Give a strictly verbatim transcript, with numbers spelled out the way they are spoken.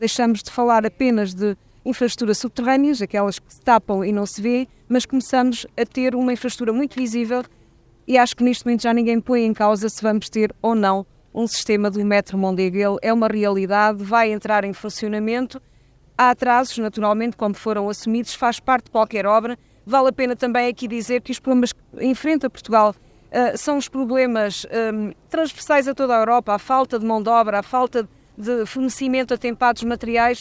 deixamos de falar apenas de infraestruturas subterrâneas, aquelas que se tapam e não se vê, mas começamos a ter uma infraestrutura muito visível e acho que neste momento já ninguém põe em causa se vamos ter ou não um sistema do metro Mondego. É uma realidade, vai entrar em funcionamento. Há atrasos, naturalmente, como foram assumidos, faz parte de qualquer obra. Vale a pena também aqui dizer que os problemas que enfrenta Portugal uh, são os problemas um, transversais a toda a Europa, a falta de mão de obra, a falta de fornecimento atempado dos materiais,